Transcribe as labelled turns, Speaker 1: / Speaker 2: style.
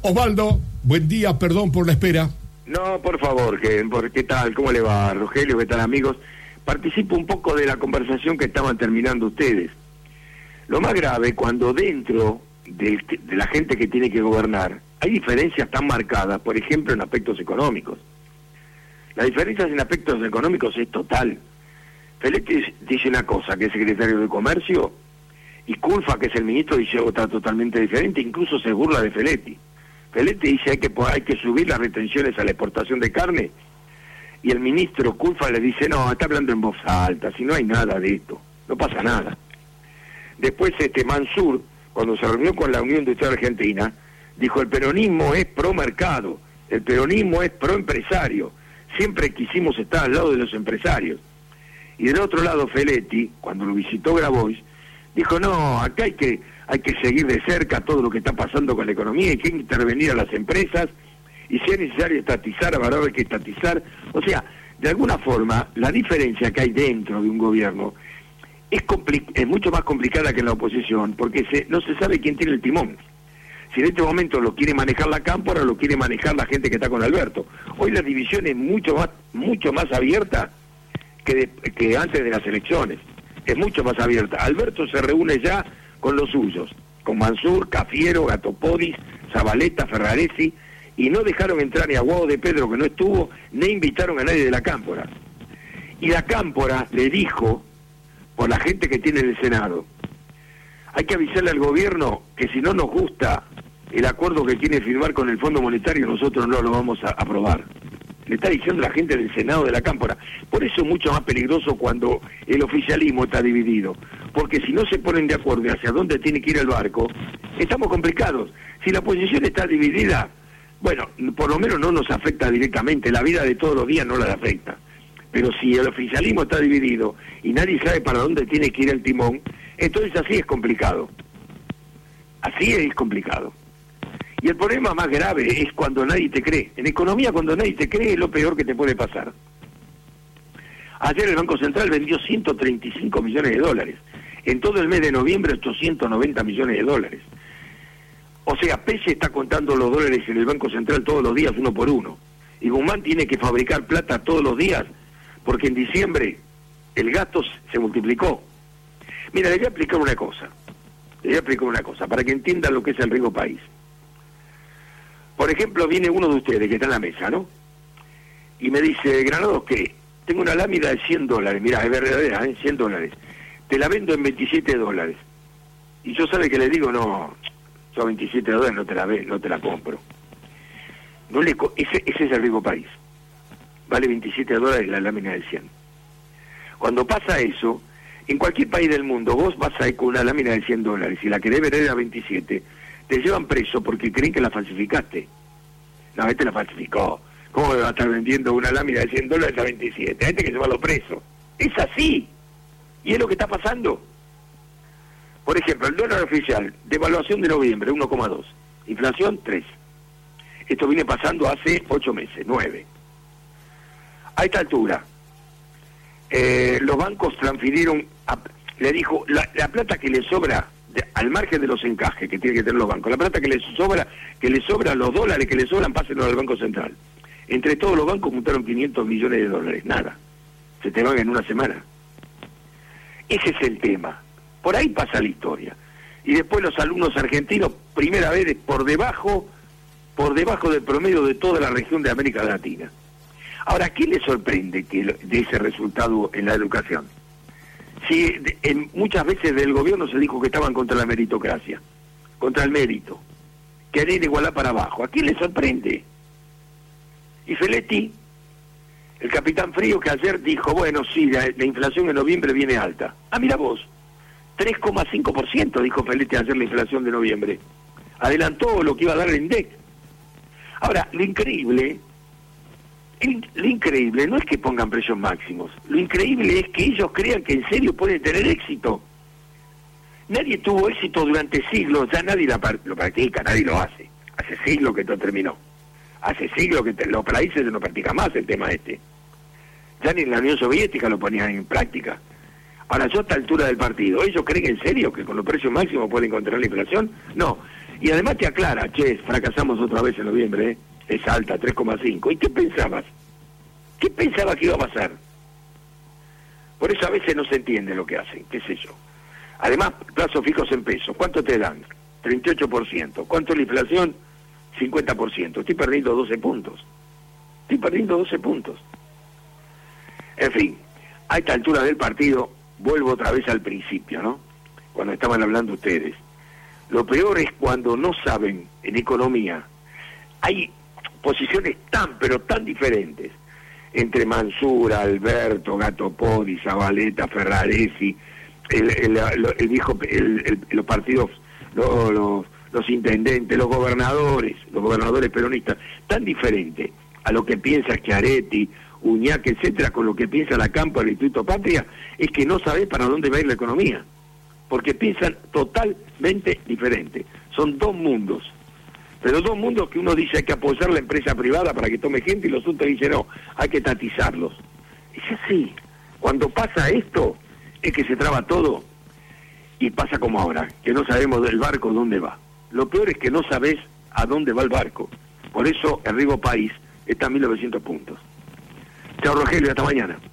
Speaker 1: Osvaldo, buen día, perdón por la espera.
Speaker 2: No, por favor, ¿qué tal? ¿Cómo le va, Rogelio? ¿Qué tal, amigos? Participo un poco de la conversación que estaban terminando ustedes. Lo más grave, cuando dentro de la gente que tiene que gobernar, hay diferencias tan marcadas, por ejemplo, en aspectos económicos. Las diferencias en aspectos económicos es total. Feletti dice una cosa, que es secretario de Comercio, y Culfa, que es el ministro, dice otra totalmente diferente, incluso se burla de Feletti. Feletti dice hay que subir las retenciones a la exportación de carne, y el ministro Culfa le dice, no, está hablando en voz alta, si no hay nada de esto, no pasa nada. Después Mansur, cuando se reunió con la Unión Industrial Argentina, dijo, el peronismo es pro mercado, el peronismo es pro empresario, siempre quisimos estar al lado de los empresarios. Y del otro lado Feletti, cuando lo visitó Grabois, dijo, no, acá hay que seguir de cerca todo lo que está pasando con la economía, hay que intervenir a las empresas, y si es necesario estatizar, ahora hay que estatizar. O sea, de alguna forma, la diferencia que hay dentro de un gobierno es mucho más complicada que en la oposición, porque no se sabe quién tiene el timón. Si en este momento lo quiere manejar la Cámpora o lo quiere manejar la gente que está con Alberto. Hoy la división es mucho más abierta que antes de las elecciones. Es mucho más abierta. Alberto se reúne ya con los suyos, con Mansur, Cafiero, Gatopodis, Zabaleta, Ferraresi, y no dejaron entrar ni a Guado de Pedro, que no estuvo, ni invitaron a nadie de la Cámpora. Y la Cámpora le dijo, por la gente que tiene en el Senado, hay que avisarle al gobierno que si no nos gusta el acuerdo que quiere firmar con el Fondo Monetario, nosotros no lo vamos a aprobar. Le está diciendo la gente del Senado de la Cámpora. Por eso es mucho más peligroso cuando el oficialismo está dividido, porque si no se ponen de acuerdo hacia dónde tiene que ir el barco, estamos complicados. Si la oposición está dividida, bueno, por lo menos no nos afecta directamente, la vida de todos los días no la afecta. Pero si el oficialismo está dividido y nadie sabe para dónde tiene que ir el timón, entonces así es complicado. Así es complicado. Y el problema más grave es cuando nadie te cree. En economía, cuando nadie te cree, es lo peor que te puede pasar. Ayer el Banco Central vendió 135 millones de dólares. En todo el mes de noviembre, 890 millones de dólares. O sea, Pese está contando los dólares en el Banco Central todos los días, uno por uno. Y Guzmán tiene que fabricar plata todos los días, porque en diciembre el gasto se multiplicó. Mira, le voy a explicar una cosa, para que entiendan lo que es el riesgo país. Por ejemplo, viene uno de ustedes que está en la mesa, ¿no? Y me dice, Granados, ¿qué? Tengo una lámina de $100, mirá, es verdadera, $100. Te la vendo en $27. Y yo sabe que le digo, no, yo $27 no te la compro. Ese es el riesgo país. Vale $27 la lámina de 100. Cuando pasa eso, en cualquier país del mundo, vos vas a ir con una lámina de $100 y la querés vender a 27, te llevan preso porque creen que la falsificaste. No, este la falsificó. ¿Cómo me va a estar vendiendo una lámina de $100 a 27? Hay que llevarlo preso. Es así. Y es lo que está pasando. Por ejemplo, el dólar oficial, devaluación de noviembre, 1,2. Inflación, 3. Esto viene pasando hace 8 meses, 9. A esta altura, los bancos transfirieron, le dijo, la plata que le sobra, al margen de los encajes que tienen que tener los bancos, la plata que les sobra, los dólares que le sobran, pásenlos al Banco Central. Entre todos los bancos juntaron 500 millones de dólares, nada. Se te van en una semana. Ese es el tema. Por ahí pasa la historia. Y después los alumnos argentinos, primera vez por debajo del promedio de toda la región de América Latina. Ahora, ¿qué le sorprende de ese resultado en la educación? Si muchas veces del gobierno se dijo que estaban contra la meritocracia, contra el mérito, querer igualar para abajo. ¿A quién le sorprende? Y Feletti, el capitán frío, que ayer dijo, bueno, sí, la inflación en noviembre viene alta. Ah, mira vos, 3,5% dijo Feletti ayer la inflación de noviembre. Adelantó lo que iba a dar el INDEC. Ahora, lo increíble no es que pongan precios máximos, lo increíble es que ellos crean que en serio pueden tener éxito. Nadie tuvo éxito durante siglos, ya nadie lo practica, nadie lo hace. Hace siglos que esto terminó. Hace siglos que los países no practican más el tema este. Ya ni en la Unión Soviética lo ponían en práctica. Ahora, yo a esta altura del partido, ¿ellos creen en serio que con los precios máximos pueden controlar la inflación? No. Y además te aclara, che, fracasamos otra vez en noviembre, es alta, 3,5. ¿Y qué pensabas? ¿Qué pensabas que iba a pasar? Por eso a veces no se entiende lo que hacen, qué sé yo. Además, plazos fijos en pesos, ¿cuánto te dan? 38%. ¿Cuánto es la inflación? 50%. Estoy perdiendo 12 puntos. En fin, a esta altura del partido, vuelvo otra vez al principio, ¿no? Cuando estaban hablando ustedes. Lo peor es cuando no saben en economía. Hay posiciones pero tan diferentes entre Mansura, Alberto, Gatopodi, Zabaleta, Ferraresi, los partidos, los intendentes, los gobernadores peronistas, tan diferente a lo que piensa Schiaretti, Uñac, etcétera, con lo que piensa la Campo del Instituto Patria, es que no sabés para dónde va a ir la economía, porque piensan totalmente diferente. Son dos mundos, pero dos mundos que uno dice hay que apoyar la empresa privada para que tome gente y los otros dicen no, hay que tatizarlos. Es así. Cuando pasa esto, es que se traba todo y pasa como ahora, que no sabemos del barco dónde va. Lo peor es que no sabés a dónde va el barco. Por eso el Rigo País está a 1900 puntos. Chao Rogelio, hasta mañana.